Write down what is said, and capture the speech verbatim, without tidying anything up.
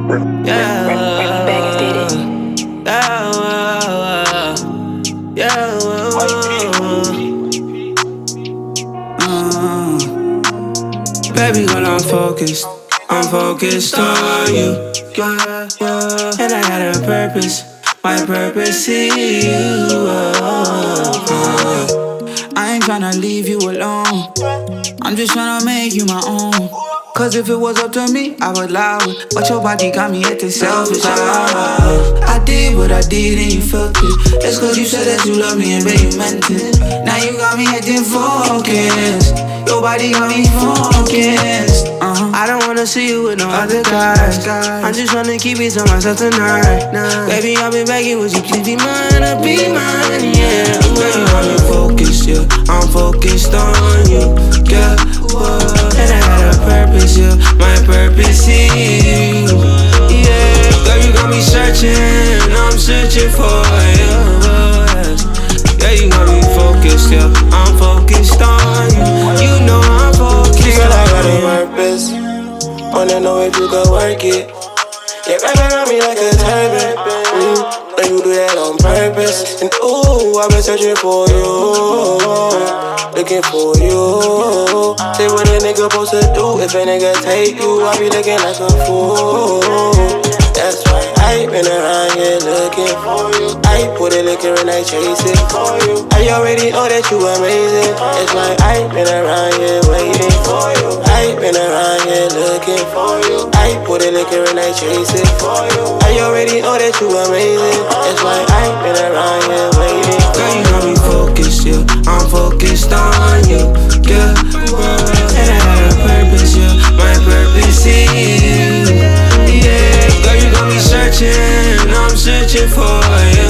Yeah, yeah, yeah. Uh, baby girl, I'm focused. I'm focused on you. Yeah, yeah. And I got a purpose. My purpose is you. Uh, uh. I ain't tryna leave you alone. I'm just tryna make you my own. Cause if it was up to me, I would allow it. But your body got me acting selfish. I, I did what I did and you felt it. That's cause you said that you love me and babe, you meant it. Now you got me acting focused. Your body got me focused. uh-huh. I don't wanna see you with no other guys. I'm just tryna keep it to myself tonight. Baby, I've been begging, would you please be mine or be mine, yeah. Baby, I'm focused, yeah. I'm focused on you, yeah. And I got a purpose, yeah. My purpose is you, yeah. Girl, you got me searching, I'm searching for you. Yeah, you got me focused, yeah. I'm focused on you. You know I'm focused. Girl, I got a purpose. Wanna know if you can work it. Yeah, wrapping on me like a turban. Mm, and you do that on purpose. And ooh, I've been searching for you, looking for you. Say what a nigga supposed to do. If a nigga take you, I be looking like a fool. That's why I been around here looking for you. I put a liquor and I chase it for you. I already know that you amazing. That's why I been around here waiting for you. I been around here looking for you. I put a liquor and I chase it for you. I already know that you amazing. That's why I been around here waiting. Girl, you got me focused, yeah. I'm focused on you, yeah. And I got a purpose, yeah. My purpose is you, yeah. Girl, you got me searching, I'm searching for you.